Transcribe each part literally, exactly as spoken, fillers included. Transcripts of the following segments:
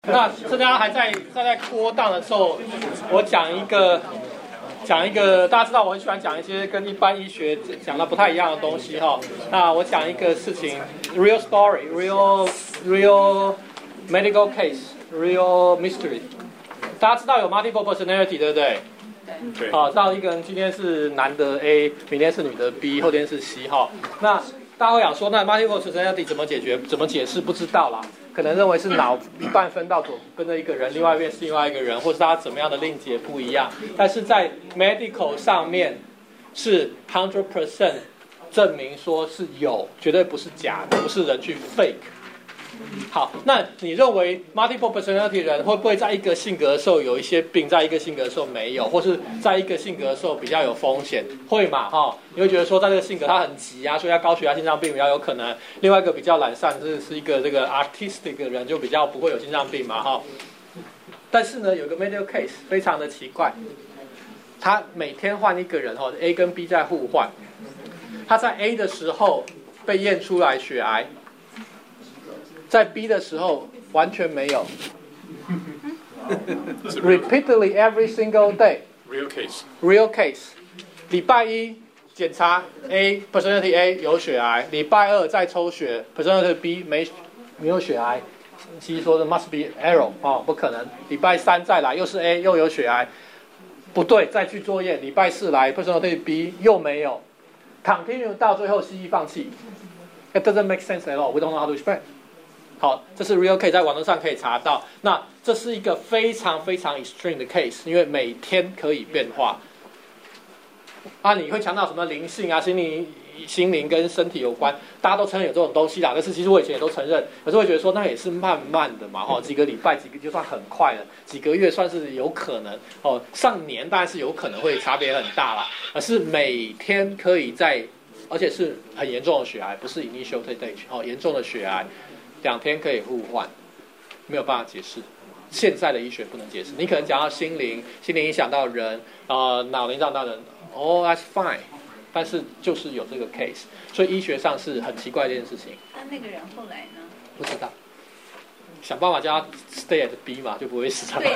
那大家还在在在拖档的时候，我讲一个讲一个，大家知道我很喜欢讲一些跟一般医学讲的不太一样的东西哈。那我讲一个事情 ，real story，real real medical case，real mystery。大家知道有 multiple personality 对不对？对。好，知道一个人今天是男的 A， 明天是女的 B， 后天是 C 哈。那大家会想说，那 multiple personality 怎么解决？怎么解释？不知道啦。可能认为是脑一半分到左跟着一个人，另外一边是另外一个人，或是他怎么样的令解不一样。但是在 medical 上面是 one hundred percent 证明说是有，绝对不是假的，不是人去 fake。好，那你认为 multiple personality 人会不会在一个性格的时候有一些病，在一个性格的时候没有，或是在一个性格的时候比较有风险？会嘛？哈，你会觉得说在这个性格他很急啊，所以他高血压、心脏病比较有可能。另外一个比较懒散，这是一个这个 artistic 的人就比较不会有心脏病嘛？哈。但是呢，有个 medical case 非常的奇怪，他每天换一个人哈 ，A 跟 B 在互换，他在 A 的时候被验出来血癌。在 B 的时候完全没有 ，repeatedly every single day。 Real case。 Real case。礼拜一检查 A personality A 有血癌，礼拜二再抽血 personality B 没没有血癌，其实说的 must be error 哦，不可能。礼拜三再来又是 A 又有血癌，不对，再去作业。礼拜四来 personality B 又没有 ，continue 到最后 C E 放弃。It doesn't make sense at all. We don't know how to explain. 好，这是 real case， 在网络上可以查到。那这是一个非常非常 extreme 的 case， 因为每天可以变化。啊，你会强调什么灵性啊、心灵、心灵跟身体有关，大家都承认有这种东西啦。但是其实我以前也都承认，可是会觉得说那也是慢慢的嘛，哈，几个礼拜、几个就算很快了，几个月算是有可能。哦，上年当然是有可能会差别很大啦，而是每天可以在，而且是很严重的血癌，不是 initial stage， 哦，严重的血癌。两天可以互换，没有办法解释。现在的医学不能解释。你可能讲到心灵，心灵影响到人，呃，脑灵影响到人，哦、oh, ，that's fine。但是就是有这个 case， 所以医学上是很奇怪的一件事情。 那那个人后来呢？ 不知道，想办法叫他 stay at B 嘛，就不会死了。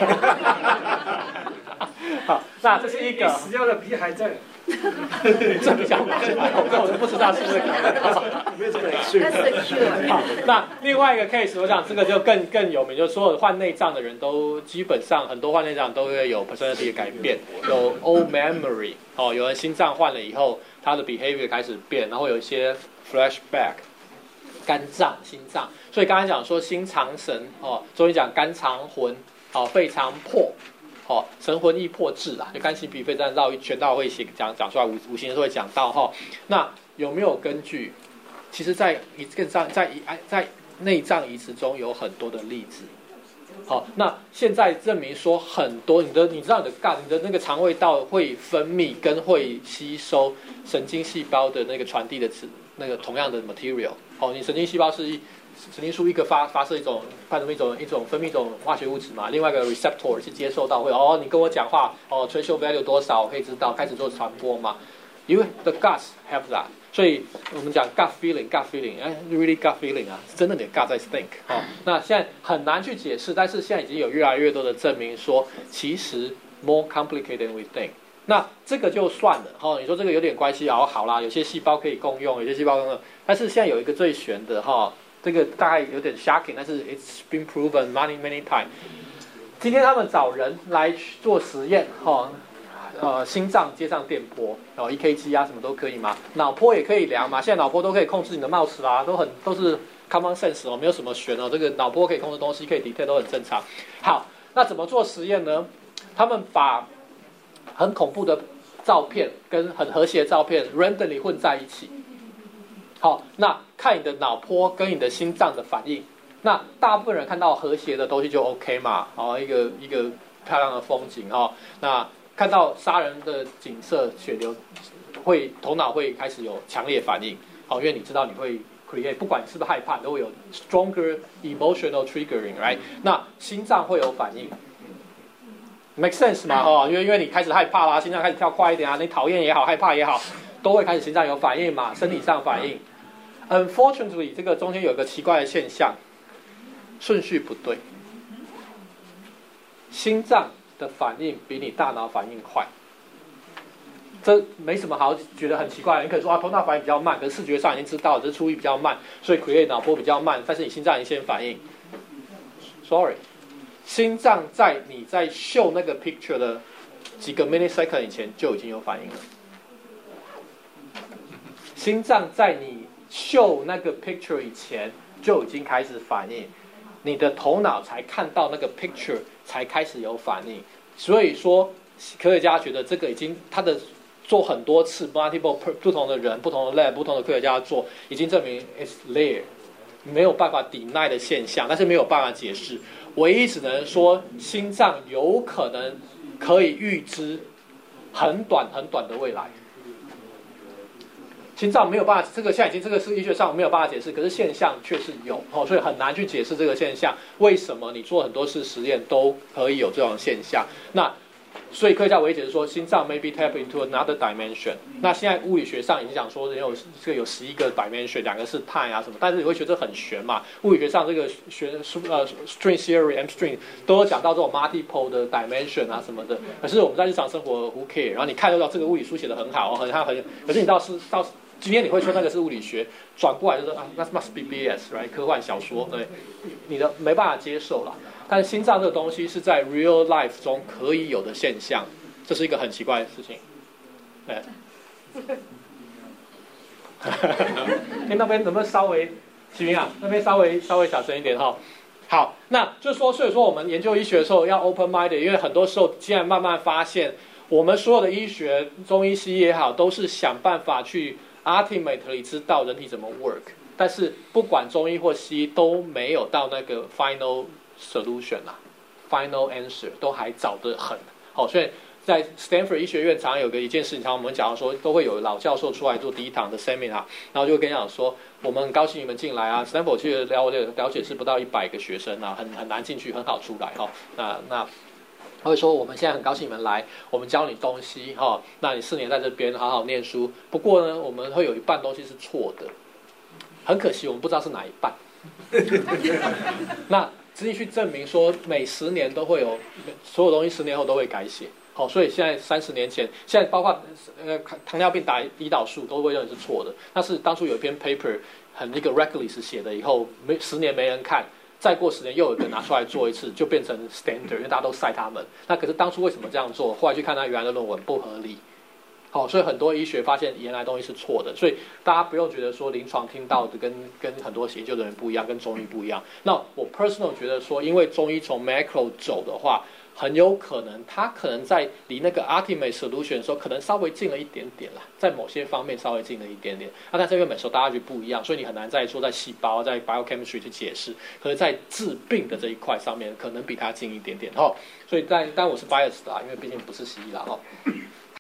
好，那这是一个死掉的 B 还在。 这比较麻烦，这我就不知道是不是没有这么去。 好，那另外一个 case， 我想这个就更更有名，就是所有患内脏的人都基本上很多患内脏都会有 personality 的改变，有 old memory， 哦，有人心脏换了以后，他的 behavior 开始变，然后有一些 flashback， 肝脏、心脏，所以刚才讲说心肠神哦，中医讲肝肠魂，哦，肺肠魄。哦，神魂意魄志啦，就肝心脾肺脏绕一圈，到会写讲讲出来，五五行都会讲到哈。那有没有根据？其实在一个脏在在内脏移植中有很多的例子。好，那现在证明说很多你的你知道你的肝你的那个肠胃道会分泌跟会吸收神经细胞的那个传递的那个同样的 material。哦，你神经细胞是一。神经素一个发发射一种判断一种一种分泌一种化学物质嘛，另外一个 receptor 是接受到会哦，你跟我讲话哦 threshold value 多少，我可以知道开始做传播嘛，因为 the guts have that， 所以我们讲 gut feeling gut feeling， 哎 really gut feeling 啊，真的你的 gut 在 stink 哦，那现在很难去解释，但是现在已经有越来越多的证明说，其实 more complicated than we think。那这个就算了哈、哦，你说这个有点关系哦，好啦，有些细胞可以共用，有些细胞共用，但是现在有一个最玄的哈。哦这个大概有点 shocking， 但是 it's been proven many many times。今天他们找人来做实验，哈、哦，呃，心脏接上电波，哦 ，E K G 啊，什么都可以嘛，脑波也可以量嘛，现在脑波都可以控制你的 mouse 啦，都很都是 common sense 哦，没有什么玄哦，这个脑波可以控制东西，可以 detect 都很正常。好，那怎么做实验呢？他们把很恐怖的照片跟很和谐的照片 randomly 混在一起。好，那看你的脑波跟你的心脏的反应，那大部分人看到和谐的东西就 OK 嘛，哦，一个一个漂亮的风景哦，那看到杀人的景色、血流，会头脑会开始有强烈反应，好，因为你知道你会 create， 不管你是不是害怕，都会有 stronger emotional triggering，right？ 那心脏会有反应 ，make sense 嘛？哦，因为因为你开始害怕啦，心脏开始跳快一点啊，你讨厌也好，害怕也好。都会开始心脏有反应嘛，身体上反应。Unfortunately， 这个中间有一个奇怪的现象，顺序不对。 心脏的反应比你大脑反应快。这没什么好觉得很奇怪的，你可能说啊，头脑反应比较慢，可是视觉上已经知道这是出力比较慢，所以 create 脑波比较慢，但是你心脏已经先反应。Sorry， 心脏在你在秀那个 picture 的几个 millisecond 以前就已经有反应了。心脏在你秀那个 picture 以前就已经开始反应，你的头脑才看到那个 picture 才开始有反应。所以说，科学家觉得这个已经他的做很多次 multiple 不同的人、不同的 lab、不同的科学家做，已经证明 it's there， 没有办法 deny 的现象，但是没有办法解释。唯一只能说，心脏有可能可以预知很短很短的未来。心脏没有办法，这个现在已经这个是医学上没有办法解释，可是现象确实有哦，所以很难去解释这个现象。为什么你做很多次实验都可以有这种现象？那所以科学家唯一解释说，心脏 maybe tap into another dimension。那现在物理学上已经讲说，有这个有十一个 dimension， 两个是 time 啊什么，但是你会觉得这很玄嘛？物理学上这个学呃 string theory、M string 都有讲到这种 multiple 的 dimension 啊什么的。可是我们在日常生活 who care？ 然后你看得到这个物理书写得很好，很很很，可是你到是到今天你会说那个是物理学，转过来就说啊，那 must be B S，right？ 科幻小说，对，你的没办法接受了。但是心脏这个东西是在 real life 中可以有的现象，这是一个很奇怪的事情。对，哎，那边能不能稍微，启明啊，那边稍微稍微小声一点哈。好，那就是说，所以说我们研究医学的时候要 open minded， 因为很多时候既然慢慢发现，我们所有的医学，中医西医也好，都是想办法去 ultimately 知道人体怎么 work， 但是不管中医或西医都没有到那个 final solution 啦 ，final answer 都还早得很。好，所以在 Stanford 医学院常常有个一件事情，常常我们讲说，都会有老教授出来做第一堂的 seminar， 然后就会跟你讲说，我们很高兴你们进来啊 ，Stanford 其实了解了解是不到一百个学生啊，很很难进去，很好出来哈。那那他会说，我们现在很高兴你们来，我们教你东西哈，那你四年在这边好好念书。不过呢，我们会有一半东西是错的，很可惜我们不知道是哪一半。那直接去证明说，每十年都会有所有东西，十年后都会改写。好，所以现在三十年前，现在包括呃糖尿病打胰岛素都会认为是错的。但是当初有一篇 paper 很一个 Reckless 写的，以后没十年没人看，再过十年又有一个拿出来做一次，就变成 standard， 因为大家都晒他们。那可是当初为什么这样做？后来去看他原来的论文不合理。好，所以很多医学发现原来东西是错的，所以大家不用觉得说临床听到的跟跟很多研究的人不一样，跟中医不一样。那我 personal 觉得说，因为中医从 macro 走的话，很有可能它可能在离那个 ultimate solution 的时候，可能稍微近了一点点啦，在某些方面稍微近了一点点。那但是因为每时候大家就不一样，所以你很难再说在细胞、在 biochemistry 去解释。可是，在治病的这一块上面，可能比它近一点点哈。所以但但我是 biased 啦，因为毕竟不是西医啦哈。